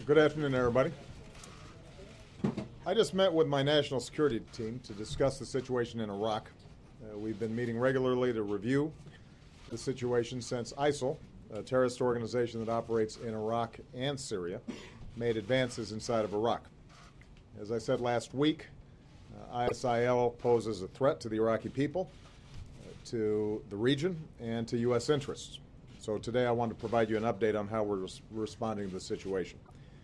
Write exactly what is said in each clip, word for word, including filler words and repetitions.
Good afternoon, everybody. I just met with my national security team to discuss the situation in Iraq. Uh, we've been meeting regularly to review the situation since ISIL, a terrorist organization that operates in Iraq and Syria, made advances inside of Iraq. As I said last week, uh, I S I L poses a threat to the Iraqi people, uh, to the region, and to U S interests. So today I want to provide you an update on how we're res- responding to the situation.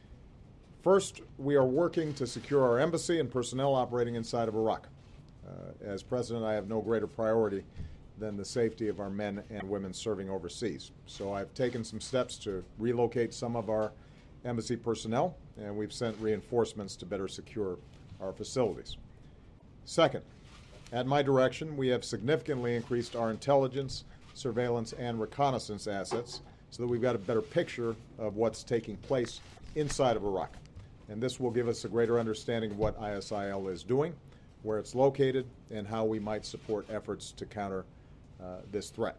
First, we are working to secure our embassy and personnel operating inside of Iraq. Uh, as president, I have no greater priority than the safety of our men and women serving overseas. So I've taken some steps to relocate some of our embassy personnel, and we've sent reinforcements to better secure our facilities. Second, at my direction, we have significantly increased our intelligence, surveillance, and reconnaissance assets so that we've got a better picture of what's taking place inside of Iraq. And this will give us a greater understanding of what I S I L is doing, where it's located, and how we might support efforts to counter uh, this threat.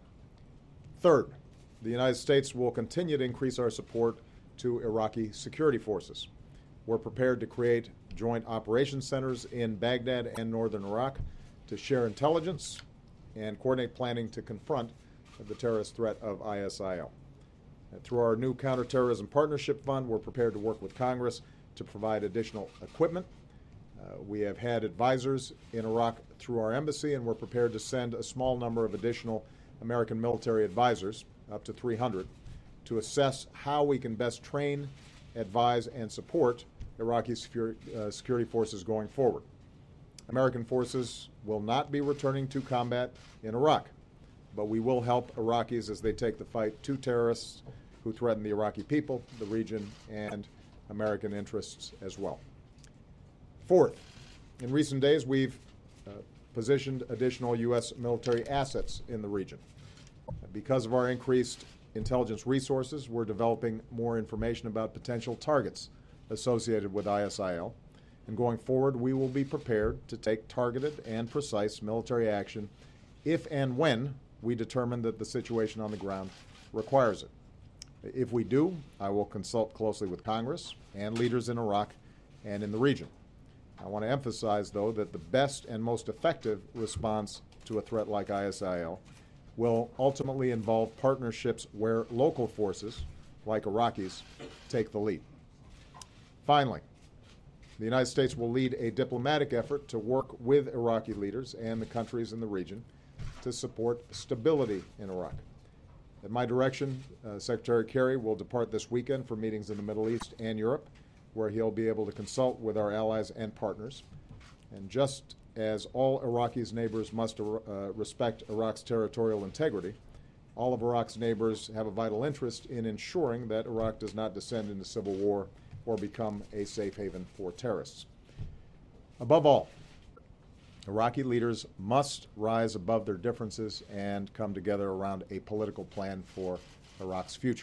Third, the United States will continue to increase our support to Iraqi security forces. We're prepared to create joint operations centers in Baghdad and northern Iraq to share intelligence and coordinate planning to confront the terrorist threat of I S I L. And through our new Counterterrorism Partnership Fund, we're prepared to work with Congress to provide additional equipment. Uh, we have had advisors in Iraq through our embassy, and we're prepared to send a small number of additional American military advisors, up to three hundred, to assess how we can best train, advise, and support Iraqi security, uh, security forces going forward. American forces will not be returning to combat in Iraq, but we will help Iraqis as they take the fight to terrorists who threaten the Iraqi people, the region, and American interests as well. Fourth, in recent days, we've uh, positioned additional U S military assets in the region. Because of our increased intelligence resources, we're developing more information about potential targets associated with I S I L. And going forward, we will be prepared to take targeted and precise military action if and when we determine that the situation on the ground requires it. If we do, I will consult closely with Congress and leaders in Iraq and in the region. I want to emphasize, though, that the best and most effective response to a threat like I S I L will ultimately involve partnerships where local forces, like Iraqis, take the lead. Finally, the United States will lead a diplomatic effort to work with Iraqi leaders and the countries in the region to support stability in Iraq. At my direction, uh, Secretary Kerry will depart this weekend for meetings in the Middle East and Europe, where he'll be able to consult with our allies and partners. And just as all Iraqis' neighbors must uh, respect Iraq's territorial integrity, all of Iraq's neighbors have a vital interest in ensuring that Iraq does not descend into civil war or become a safe haven for terrorists. Above all, Iraqi leaders must rise above their differences and come together around a political plan for Iraq's future.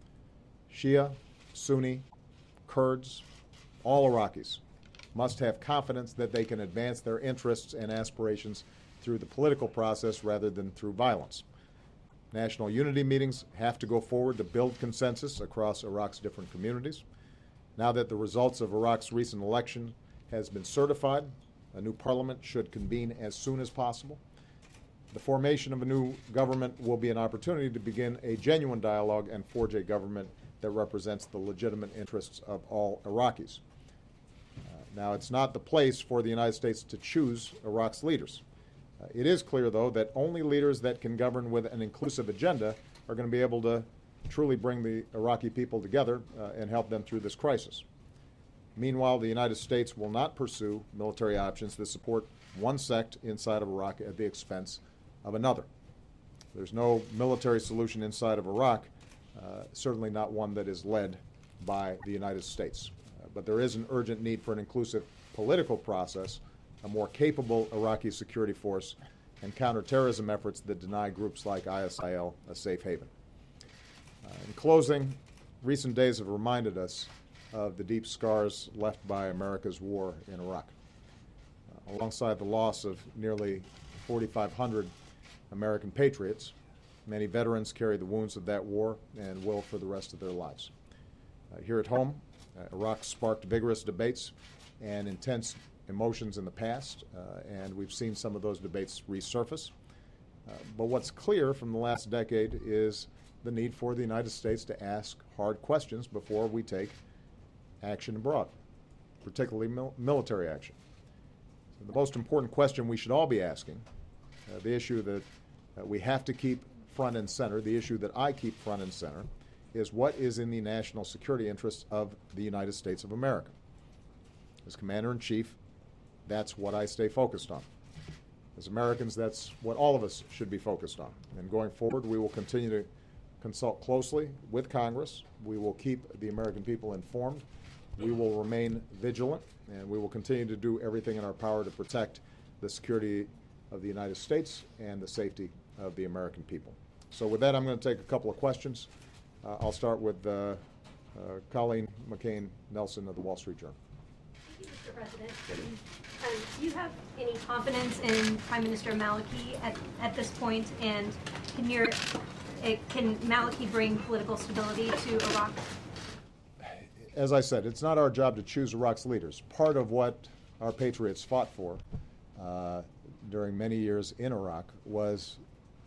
Shia, Sunni, Kurds, all Iraqis must have confidence that they can advance their interests and aspirations through the political process rather than through violence. National unity meetings have to go forward to build consensus across Iraq's different communities. Now that the results of Iraq's recent election has been certified, a new parliament should convene as soon as possible. The formation of a new government will be an opportunity to begin a genuine dialogue and forge a government that represents the legitimate interests of all Iraqis. Uh, now, it's not the place for the United States to choose Iraq's leaders. Uh, it is clear, though, that only leaders that can govern with an inclusive agenda are going to be able to truly bring the Iraqi people together uh, and help them through this crisis. Meanwhile, the United States will not pursue military options that support one sect inside of Iraq at the expense of another. There's no military solution inside of Iraq, uh, certainly not one that is led by the United States. Uh, but there is an urgent need for an inclusive political process, a more capable Iraqi security force, and counterterrorism efforts that deny groups like I S I L a safe haven. Uh, in closing, recent days have reminded us of the deep scars left by America's war in Iraq. Uh, alongside the loss of nearly forty-five hundred American patriots, many veterans carry the wounds of that war and will for the rest of their lives. Uh, here at home, Uh, Iraq sparked vigorous debates and intense emotions in the past, uh, and we've seen some of those debates resurface. Uh, but what's clear from the last decade is the need for the United States to ask hard questions before we take action abroad, particularly mil- military action. So the most important question we should all be asking, uh, the issue that uh, we have to keep front and center, the issue that I keep front and center, is what is in the national security interests of the United States of America. As Commander-in-Chief, that's what I stay focused on. As Americans, that's what all of us should be focused on. And going forward, we will continue to consult closely with Congress. We will keep the American people informed. We will remain vigilant, and we will continue to do everything in our power to protect the security of the United States and the safety of the American people. So with that, I'm going to take a couple of questions. Uh, I'll start with uh, uh, Colleen McCain Nelson of the Wall Street Journal. Thank you, Mister President. Um, do you have any confidence in Prime Minister Maliki at, at this point, and can, your, it, can Maliki bring political stability to Iraq? As I said, it's not our job to choose Iraq's leaders. Part of what our patriots fought for uh, during many years in Iraq was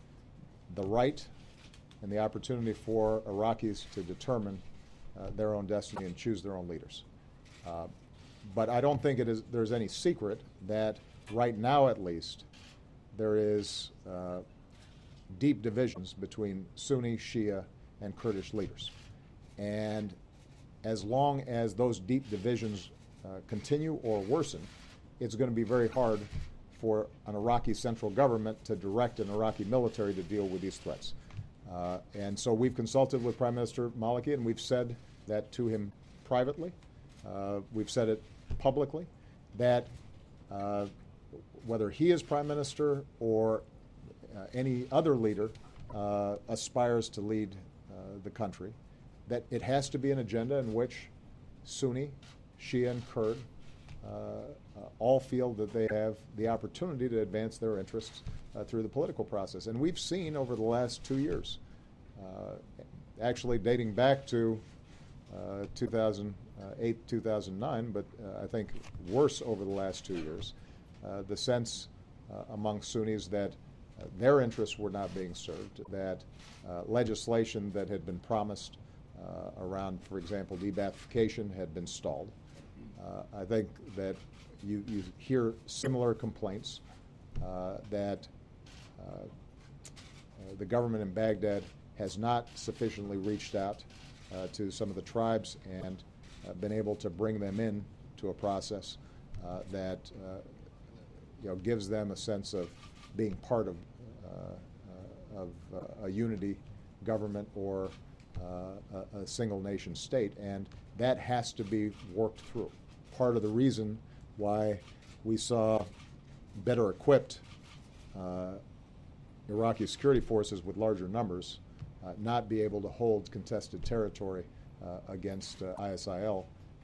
the right and the opportunity for Iraqis to determine uh, their own destiny and choose their own leaders. Uh, but I don't think it is, there's any secret that right now, at least, there is uh, deep divisions between Sunni, Shia, and Kurdish leaders. And as long as those deep divisions uh, continue or worsen, it's going to be very hard for an Iraqi central government to direct an Iraqi military to deal with these threats. Uh, and so we've consulted with Prime Minister Maliki, and we've said that to him privately. Uh, we've said it publicly, that uh, whether he is Prime Minister or uh, any other leader uh, aspires to lead uh, the country, that it has to be an agenda in which Sunni, Shia, and Kurd uh, uh, all feel that they have the opportunity to advance their interests uh, through the political process. And we've seen over the last two years, uh, actually dating back to uh, two thousand eight, two thousand nine, but uh, I think worse over the last two years, uh, the sense uh, among Sunnis that uh, their interests were not being served, that uh, legislation that had been promised Uh, around, for example, de-Ba'athification had been stalled. Uh, I think that you, you hear similar complaints uh, that uh, uh, the government in Baghdad has not sufficiently reached out uh, to some of the tribes and uh, been able to bring them in to a process uh, that uh, you know, gives them a sense of being part of, uh, uh, of uh, a unity government or Uh, a, a single nation state, and that has to be worked through. Part of the reason why we saw better equipped uh, Iraqi security forces with larger numbers uh, not be able to hold contested territory uh, against uh, I S I L uh,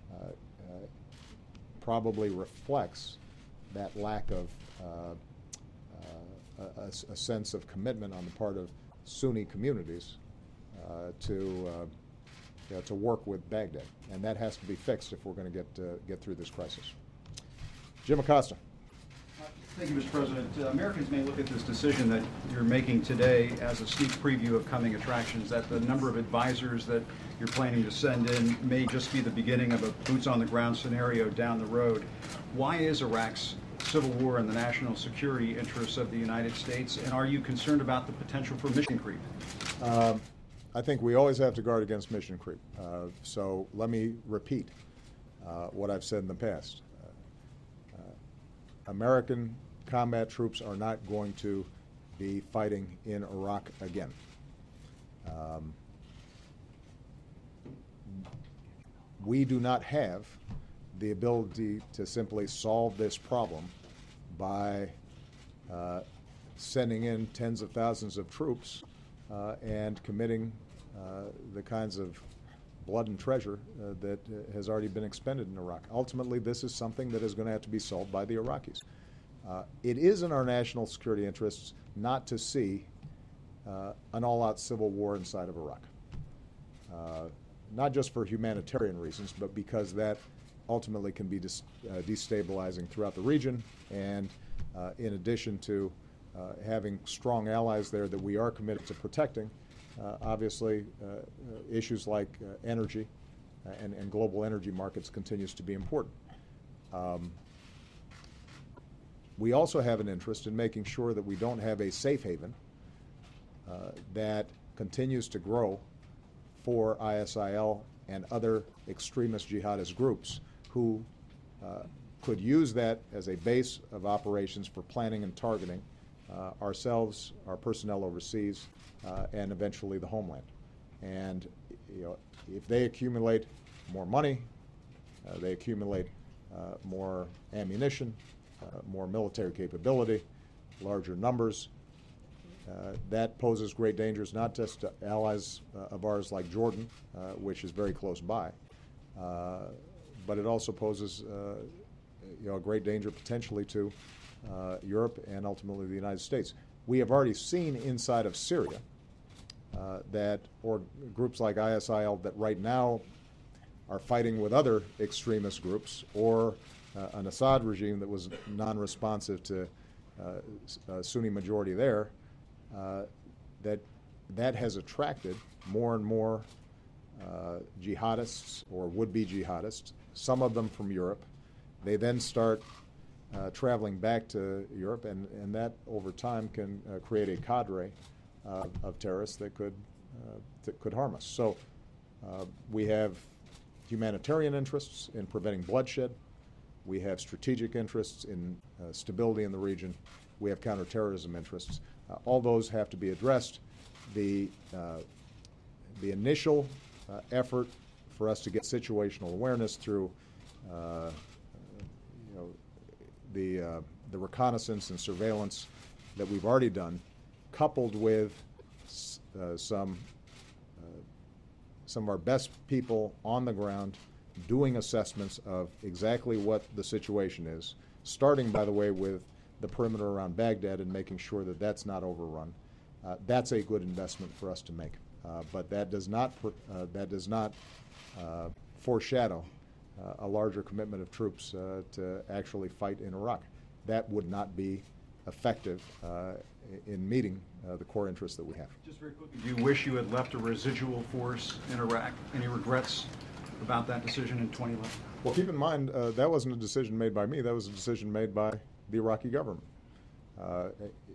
uh, probably reflects that lack of uh, uh, a, a sense of commitment on the part of Sunni communities Uh, to uh, you know, to work with Baghdad, and that has to be fixed if we're going to get uh, get through this crisis. Jim Acosta. Thank you, Mister President. Uh, Americans may look at this decision that you're making today as a sneak preview of coming attractions, that the number of advisors that you're planning to send in may just be the beginning of a boots-on-the-ground scenario down the road. Why is Iraq's civil war in the national security interests of the United States, and are you concerned about the potential for mission creep? Uh, I think we always have to guard against mission creep. Uh, so let me repeat uh, what I've said in the past. Uh, uh, American combat troops are not going to be fighting in Iraq again. Um, we do not have the ability to simply solve this problem by uh, sending in tens of thousands of troops uh, and committing Uh, the kinds of blood and treasure uh, that uh, has already been expended in Iraq. Ultimately, this is something that is going to have to be solved by the Iraqis. Uh, it is in our national security interests not to see uh, an all-out civil war inside of Iraq. Uh, not just for humanitarian reasons, but because that ultimately can be dis uh, destabilizing throughout the region, and uh, in addition to uh, having strong allies there that we are committed to protecting, uh, obviously uh, uh, issues like uh, energy uh, and, and global energy markets continues to be important. Um, we also have an interest in making sure that we don't have a safe haven uh, that continues to grow for I S I L and other extremist jihadist groups who uh, could use that as a base of operations for planning and targeting uh, ourselves, our personnel overseas, uh, and eventually the homeland. And you know, if they accumulate more money, uh, they accumulate uh, more ammunition, uh, more military capability, larger numbers, Uh, that poses great dangers not just to allies uh, of ours like Jordan, uh, which is very close by, uh, but it also poses uh, you know, a great danger potentially to uh, Europe and ultimately the United States. We have already seen inside of Syria uh, that or groups like I S I L that right now are fighting with other extremist groups, or uh, an Assad regime that was non-responsive to uh, a Sunni majority there. Uh, that that has attracted more and more uh, jihadists or would-be jihadists, some of them from Europe. They then start uh, traveling back to Europe, and, and that over time can uh, create a cadre uh, of terrorists that could, uh, that could harm us. So uh, we have humanitarian interests in preventing bloodshed. We have strategic interests in uh, stability in the region. We have counterterrorism interests. Uh, all those have to be addressed. The, uh, the initial uh, effort for us to get situational awareness through uh, you know, the, uh, the reconnaissance and surveillance that we've already done, coupled with uh, some, uh, some of our best people on the ground doing assessments of exactly what the situation is, starting, by the way, with the perimeter around Baghdad and making sure that that's not overrun. Uh, that's a good investment for us to make, uh, but that does not uh, that does not uh, foreshadow uh, a larger commitment of troops uh, to actually fight in Iraq. That would not be effective uh, in meeting uh, the core interests that we have. Just very quickly, do you wish you had left a residual force in Iraq? Any regrets about that decision in twenty eleven? Well, keep in mind uh, that wasn't a decision made by me. That was a decision made by the Iraqi government. Uh,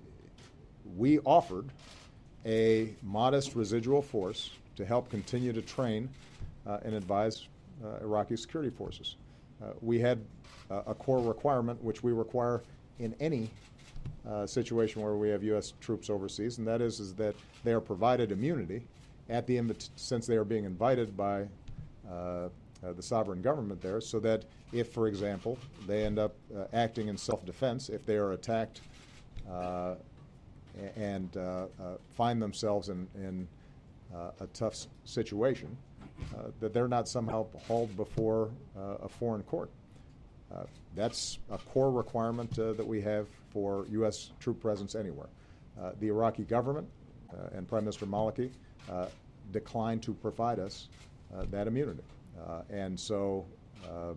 we offered a modest residual force to help continue to train uh, and advise uh, Iraqi security forces. Uh, we had uh, a core requirement, which we require in any uh, situation where we have U S troops overseas, and that is, is that they are provided immunity at the invit- since they are being invited by uh, Uh, the sovereign government there, so that if, for example, they end up uh, acting in self-defense, if they are attacked uh, and uh, uh, find themselves in, in uh, a tough s- situation, uh, that they're not somehow hauled before uh, a foreign court. Uh, that's a core requirement uh, that we have for U S troop presence anywhere. Uh, the Iraqi government uh, and Prime Minister Maliki uh, declined to provide us uh, that immunity. Uh, and so uh,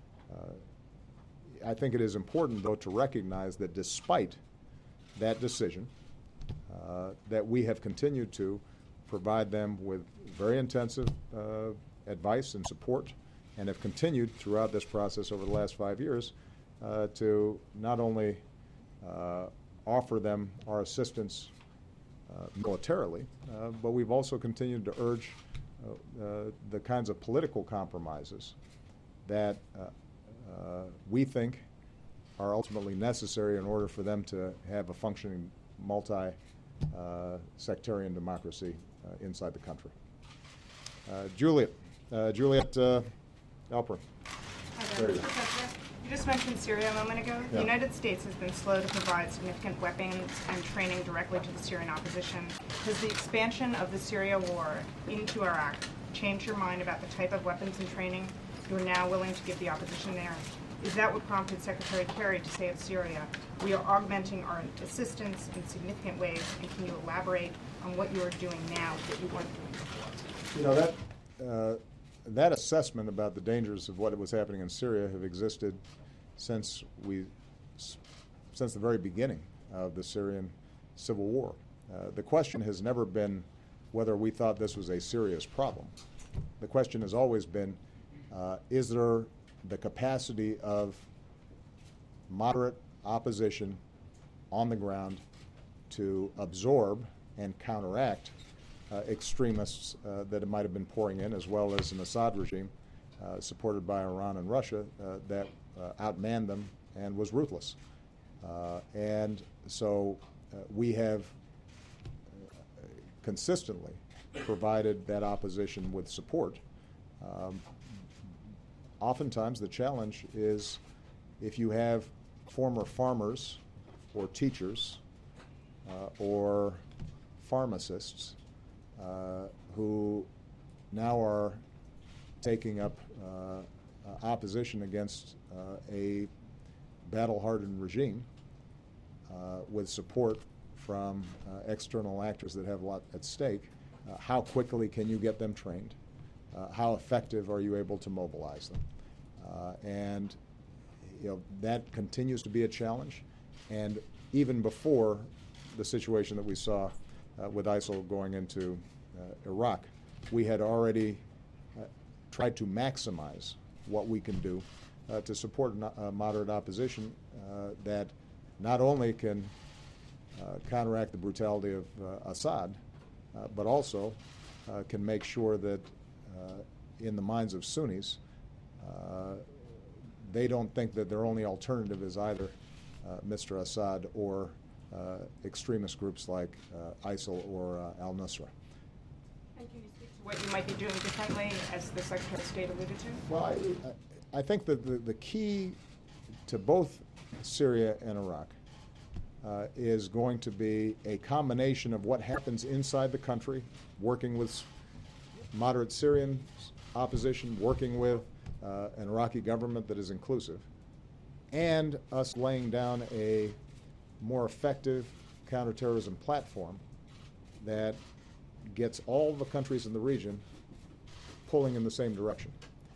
uh, I think it is important, though, to recognize that despite that decision, uh, that we have continued to provide them with very intensive uh, advice and support, and have continued throughout this process over the last five years uh, to not only uh, offer them our assistance uh, militarily, uh, but we've also continued to urge Uh, uh, the kinds of political compromises that uh, uh, we think are ultimately necessary in order for them to have a functioning multi-sectarian uh, democracy uh, inside the country. Uh, Juliet, uh, Juliet uh, Alperin. Hi there, Mister President. You just mentioned Syria a moment ago. Yeah. The United States has been slow to provide significant weapons and training directly to the Syrian opposition. Has the expansion of the Syria war into Iraq changed your mind about the type of weapons and training you are now willing to give the opposition there? Is that what prompted Secretary Kerry to say of Syria, we are augmenting our assistance in significant ways, and can you elaborate on what you are doing now that you weren't doing before? You know, that uh, that assessment about the dangers of what was happening in Syria have existed since we, since the very beginning of the Syrian civil war. Uh, the question has never been whether we thought this was a serious problem. The question has always been, uh, is there the capacity of moderate opposition on the ground to absorb and counteract uh, extremists uh, that it might have been pouring in, as well as an Assad regime uh, supported by Iran and Russia uh, that uh, outmanned them and was ruthless. Uh, and so uh, we have consistently provided that opposition with support. Um, oftentimes the challenge is if you have former farmers or teachers uh, or pharmacists uh, who now are taking up uh, opposition against uh, a battle-hardened regime uh, with support from uh, external actors that have a lot at stake, uh, how quickly can you get them trained? Uh, how effective are you able to mobilize them? Uh, and you know, that continues to be a challenge. And even before the situation that we saw uh, with ISIL going into uh, Iraq, we had already uh, tried to maximize what we can do uh, to support no, uh, moderate opposition uh, that not only can uh, counteract the brutality of uh, Assad, uh, but also uh, can make sure that uh, in the minds of Sunnis, uh, they don't think that their only alternative is either uh, Mister Assad or uh, extremist groups like uh, ISIL or uh, al-Nusra. And can you speak to what you might be doing differently, as the Secretary of State alluded to? Well, I, I think that the, the key to both Syria and Iraq uh, is going to be a combination of what happens inside the country, working with moderate Syrian opposition, working with uh, an Iraqi government that is inclusive, and us laying down a more effective counterterrorism platform that gets all the countries in the region pulling in the same direction.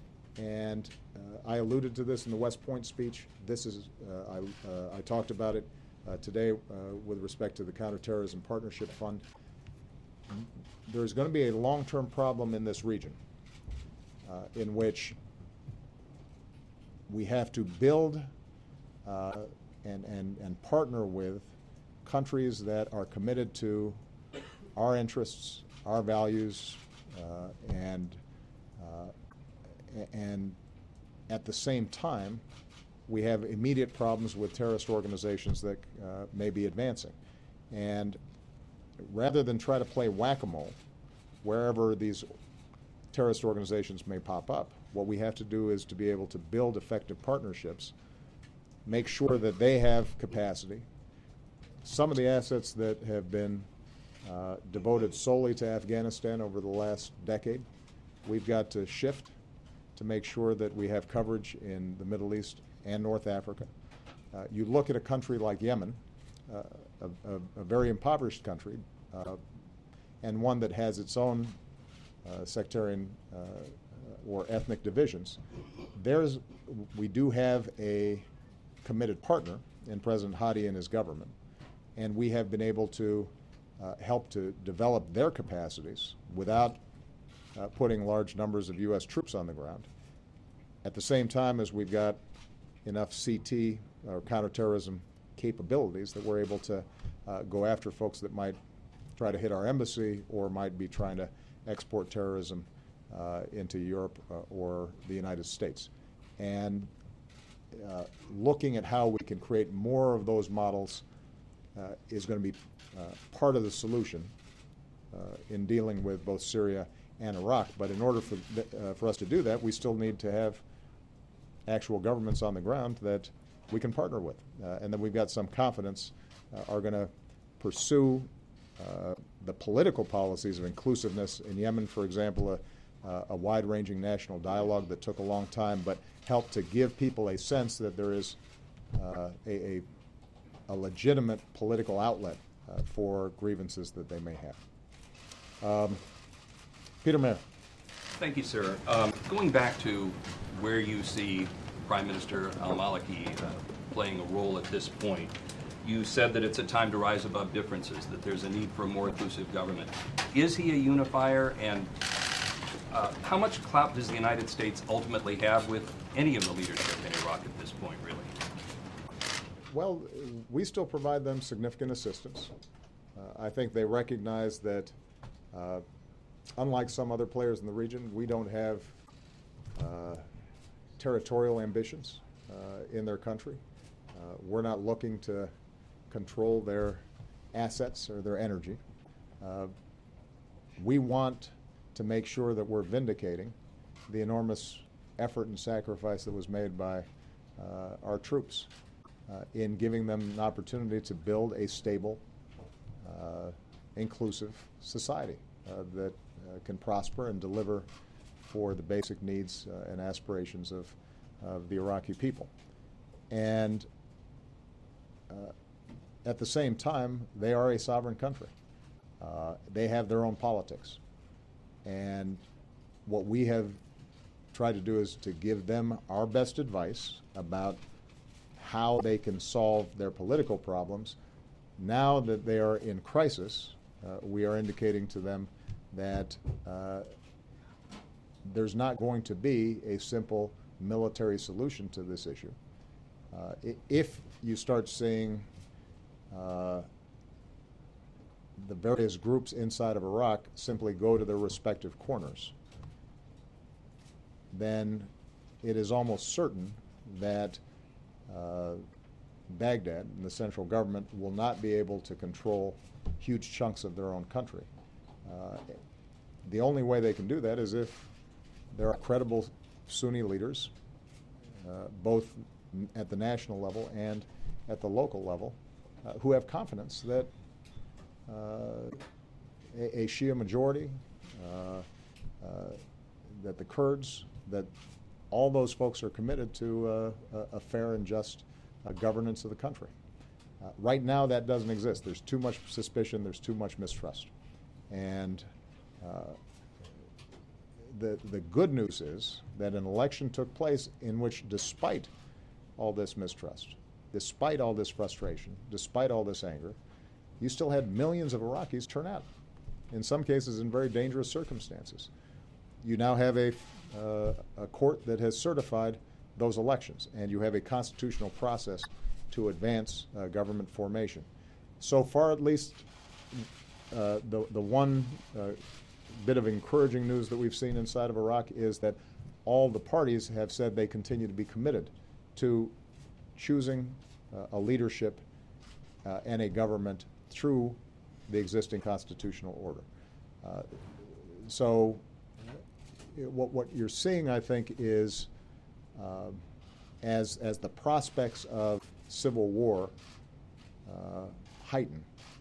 And uh, I alluded to this in the West Point speech. This is, uh, I, uh, I talked about it uh, today uh, with respect to the Counterterrorism Partnership Fund. There's going to be a long-term problem in this region uh, in which we have to build uh, and, and, and partner with countries that are committed to our interests, our values, uh, and uh, and at the same time, we have immediate problems with terrorist organizations that uh, may be advancing. And rather than try to play whack-a-mole wherever these terrorist organizations may pop up, what we have to do is to be able to build effective partnerships, make sure that they have capacity. Some of the assets that have been uh, devoted solely to Afghanistan over the last decade, we've got to shift to make sure that we have coverage in the Middle East and North Africa. Uh, you look at a country like Yemen, uh, a, a, a very impoverished country, uh, and one that has its own uh, sectarian uh, or ethnic divisions. There's, we do have a committed partner in President Hadi and his government, and we have been able to uh, help to develop their capacities without uh, putting large numbers of U S troops on the ground. At the same time as we've got enough C T or counterterrorism capabilities that we're able to uh, go after folks that might try to hit our embassy or might be trying to export terrorism uh, into Europe uh, or the United States. And uh, looking at how we can create more of those models uh, is going to be uh, part of the solution uh, in dealing with both Syria and Iraq. But in order for, th- uh, for us to do that, we still need to have actual governments on the ground that we can partner with, uh, and that we've got some confidence uh, are going to pursue uh, the political policies of inclusiveness. In Yemen, for example, a, uh, a wide-ranging national dialogue that took a long time, but helped to give people a sense that there is uh, a, a, a legitimate political outlet uh, for grievances that they may have. Um, Peter Mayer. Thank you, sir. Um, going back to where you see Prime Minister al-Maliki uh, playing a role at this point, you said that it's a time to rise above differences, that there's a need for a more inclusive government. Is he a unifier, and uh, how much clout does the United States ultimately have with any of the leadership in Iraq at this point, really? Well, we still provide them significant assistance. Uh, I think they recognize that, uh, unlike some other players in the region, we don't have uh, territorial ambitions uh, in their country. Uh, we're not looking to control their assets or their energy. Uh, we want to make sure that we're vindicating the enormous effort and sacrifice that was made by uh, our troops uh, in giving them an opportunity to build a stable, uh, inclusive society uh, that uh, can prosper and deliver for the basic needs uh, and aspirations of, of the Iraqi people. And uh, at the same time, they are a sovereign country. Uh, they have their own politics. And what we have tried to do is to give them our best advice about how they can solve their political problems. Now that they are in crisis, uh, we are indicating to them that uh, there's not going to be a simple military solution to this issue. Uh, if you start seeing uh, the various groups inside of Iraq simply go to their respective corners, then it is almost certain that uh, Baghdad and the central government will not be able to control huge chunks of their own country. Uh, the only way they can do that is if there are credible Sunni leaders, uh, both at the national level and at the local level, uh, who have confidence that uh, a, a Shia majority, uh, uh, that the Kurds, that all those folks are committed to uh, a, a fair and just uh, governance of the country. Uh, right now, that doesn't exist. There's too much suspicion. There's too much mistrust. And uh, the the good news is that an election took place in which, despite all this mistrust, despite all this frustration, despite all this anger, you still had millions of Iraqis turn out, in some cases in very dangerous circumstances. You now have a, uh, a court that has certified those elections, and you have a constitutional process to advance uh, government formation. So far, at least, uh, the, the one uh, bit of encouraging news that we've seen inside of Iraq is that all the parties have said they continue to be committed to choosing uh, a leadership uh, and a government through the existing constitutional order. Uh, so what, what you're seeing, I think, is uh, as, as the prospects of civil war uh, heighten,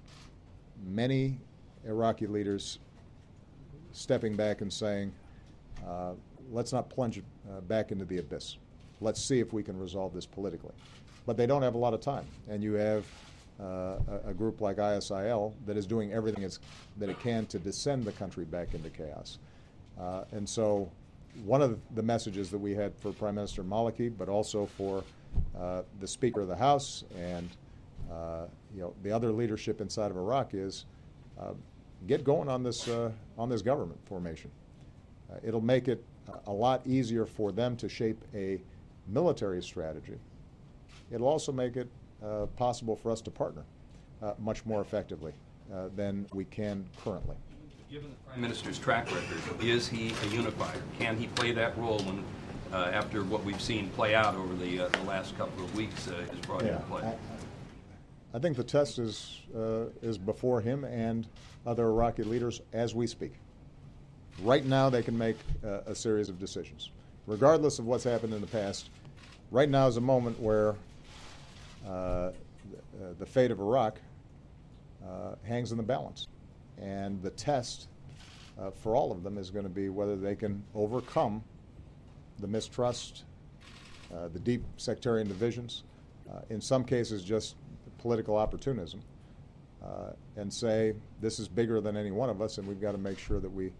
many Iraqi leaders stepping back and saying, uh, let's not plunge uh, back into the abyss. Let's see if we can resolve this politically. But they don't have a lot of time. And you have uh, a, a group like I S I L that is doing everything it's, that it can to descend the country back into chaos. Uh, and so one of the messages that we had for Prime Minister Maliki, but also for uh, the Speaker of the House and uh, you know, the other leadership inside of Iraq is uh, get going on this, uh, on this government formation. Uh, it'll make it a lot easier for them to shape a military strategy. It'll also make it uh, possible for us to partner uh, much more effectively uh, than we can currently. Given the Prime Minister's track record, is he a unifier? Can he play that role when, uh, after what we've seen play out over the, uh, the last couple of weeks, uh, is brought yeah, into play? I, I think the test is, uh, is before him and other Iraqi leaders as we speak. Right now, they can make uh, a series of decisions. Regardless of what's happened in the past, right now is a moment where uh, the, the fate of Iraq uh, hangs in the balance. And the test uh, for all of them is going to be whether they can overcome the mistrust, uh, the deep sectarian divisions, uh, in some cases just political opportunism, uh, and say, this is bigger than any one of us, and we've got to make sure that we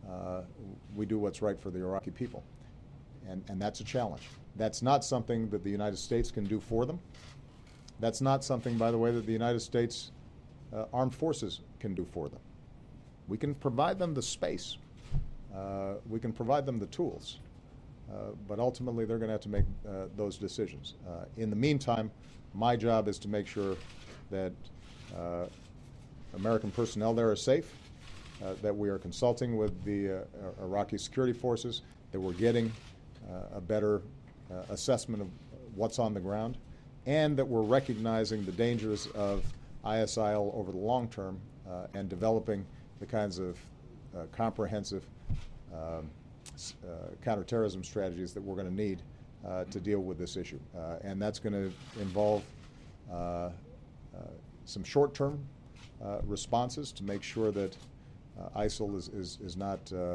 uh, we do what's right for the Iraqi people. And, and that's a challenge. That's not something that the United States can do for them. That's not something, by the way, that the United States uh, armed forces can do for them. We can provide them the space. Uh, we can provide them the tools. Uh, but ultimately, they're going to have to make uh, those decisions. Uh, in the meantime, my job is to make sure that uh, American personnel there are safe, uh, that we are consulting with the uh, Iraqi security forces, that we're getting uh, a better uh, assessment of what's on the ground, and that we're recognizing the dangers of I S I L over the long term uh, and developing the kinds of uh, comprehensive um, uh, counterterrorism strategies that we're going to need uh, to deal with this issue. Uh, and that's going to involve uh, uh, some short-term uh, responses to make sure that uh, ISIL is, is, is not uh, uh,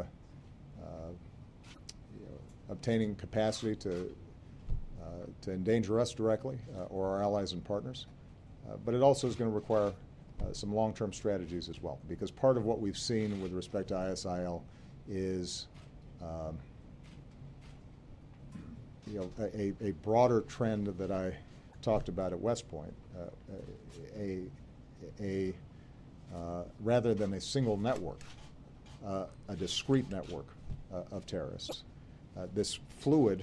you know, obtaining capacity to Uh, to endanger us directly uh, or our allies and partners. Uh, but it also is going to require uh, some long-term strategies as well, because part of what we've seen with respect to I S I L is um, you know, a, a broader trend that I talked about at West Point, uh, a, a uh, rather than a single network, uh, a discrete network uh, of terrorists. Uh, this fluid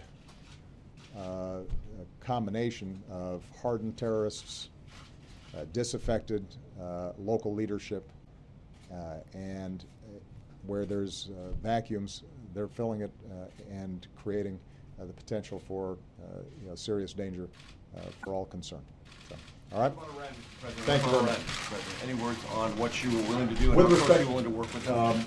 Uh, a combination of hardened terrorists, uh, disaffected uh, local leadership, uh, and uh, where there's uh, vacuums, they're filling it uh, and creating uh, the potential for uh, you know, serious danger uh, for all concerned. So, all right. Thank you very much. Any words on what you were willing to do and With how close respect- you were willing to work with them? Um,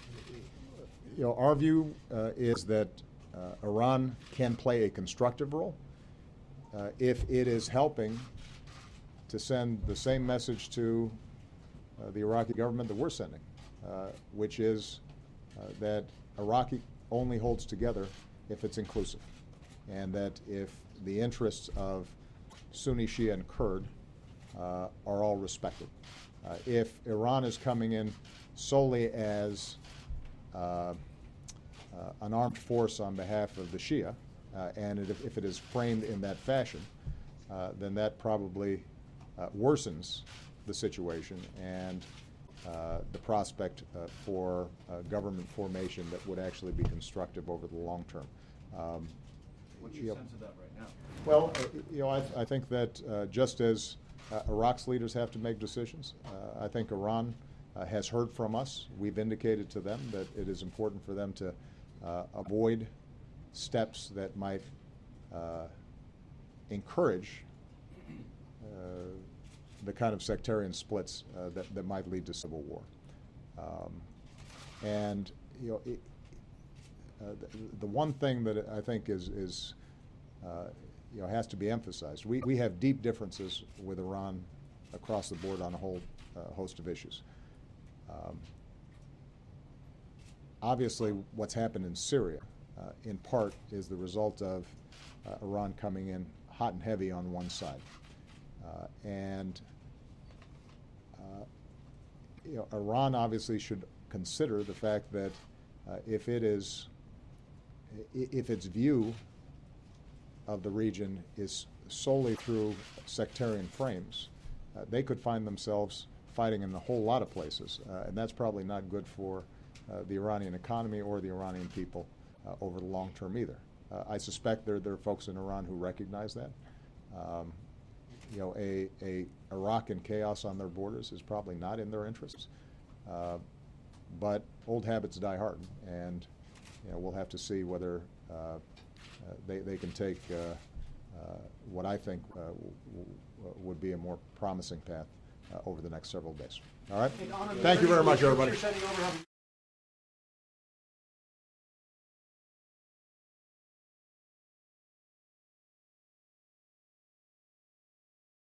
you know, our view uh, is that Uh, Iran can play a constructive role uh, if it is helping to send the same message to uh, the Iraqi government that we're sending, uh, which is uh, that Iraqi only holds together if it's inclusive, and that if the interests of Sunni, Shia, and Kurd uh, are all respected. Uh, if Iran is coming in solely as uh, Uh, an armed force on behalf of the Shia, uh, and it, if it is framed in that fashion, uh, then that probably uh, worsens the situation and uh, the prospect uh, for uh, government formation that would actually be constructive over the long term. Um, What's you your know, sense of that right now? Well, uh, you know, I, th- I think that uh, just as uh, Iraq's leaders have to make decisions, uh, I think Iran uh, has heard from us. We've indicated to them that it is important for them to Uh, avoid steps that might uh, encourage uh, the kind of sectarian splits uh, that, that might lead to civil war. Um, and you know, it, uh, the, the one thing that I think is, is uh, you know, has to be emphasized. We, we have deep differences with Iran across the board on a whole uh, host of issues. Um, Obviously, what's happened in Syria, uh, in part, is the result of uh, Iran coming in hot and heavy on one side. Uh, and uh, you know, Iran obviously should consider the fact that uh, if it is, if its view of the region is solely through sectarian frames, uh, they could find themselves fighting in a whole lot of places, uh, and that's probably not good for Uh, the Iranian economy or the Iranian people uh, over the long term either. Uh, I suspect there, there are folks in Iran who recognize that. Um, you know, a, a Iraq in chaos on their borders is probably not in their interests. Uh, but old habits die hard, and you know, we'll have to see whether uh, uh, they, they can take uh, uh, what I think uh, w- w- would be a more promising path uh, over the next several days. All right? Thank you very much, everybody.